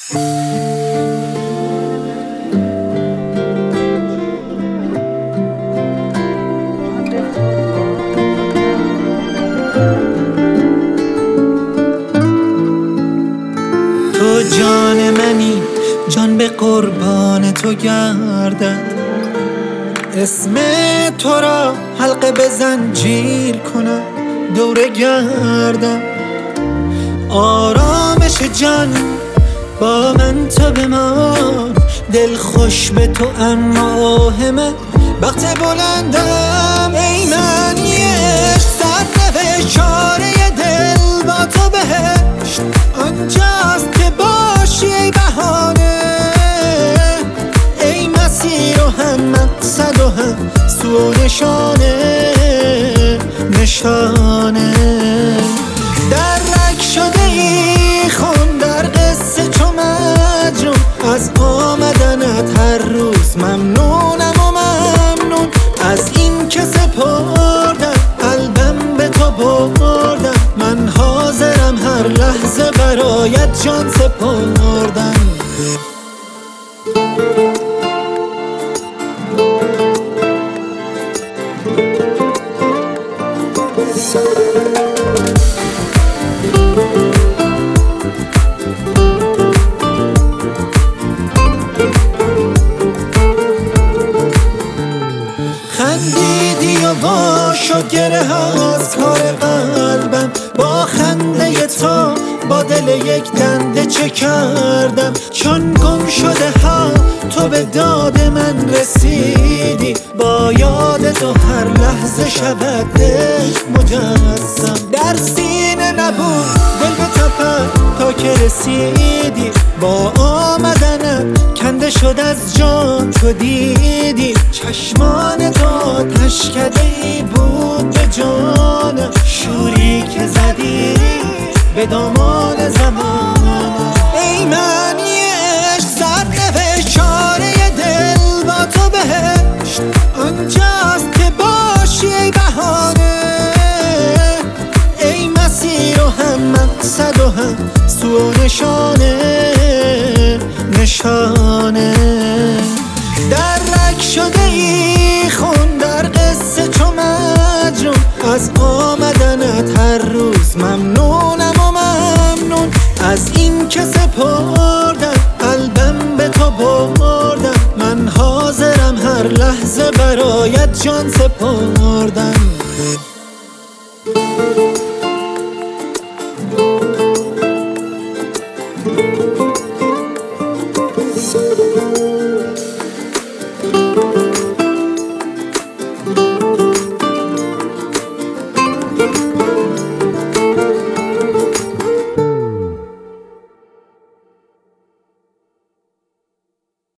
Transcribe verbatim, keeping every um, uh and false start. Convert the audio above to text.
تو جان منی، جان به قربان تو گردد. اسم تو را حلقه به زنجیر کنم، دوره گردم. آرامش جان با من تو بمان، دل خوش به تو اما آهمه وقت بلندم. ای من یک صد نوشاره دل با تو بهشت آنجاست که باشی ای بهانه. ای مسیر و هم مقصد و هم سو و نشانه نشانه. درک شده ای خون در قصه چو مجنون، از آمدنت هر روز ممنونم و ممنون. از این که سپردم قلبم به تو بردم، من حاضرم هر لحظه برایت جان سپردم. خندیدی و وا شد گره از کار قلبم، با خنده تو با دل یک دنده چه کردم. چون گم شده ها تو به داد من رسیدی، با یاد تو هر لحظه شود دل مجسم. در سینه نبود دل به تپم تا که رسیدی، با آمدنت کنده شد از جان تو دیدی. چشمان تو آتشکده ای بود به جانم، شوری که زدی به دامان زمان. ای من یک صد نوشاره دل با تو بهشت آنجاست که باشی ای بهانه. ای مسیر و هم مقصد و هم سو و نشانه نشانه. درک شده ای خون در قصه چو مجنون، از آمدنت هر روز ممنونم و ممنون. از این که سپردم قلبم به تو بردم، من حاضرم هر لحظه برایت جان سپردم.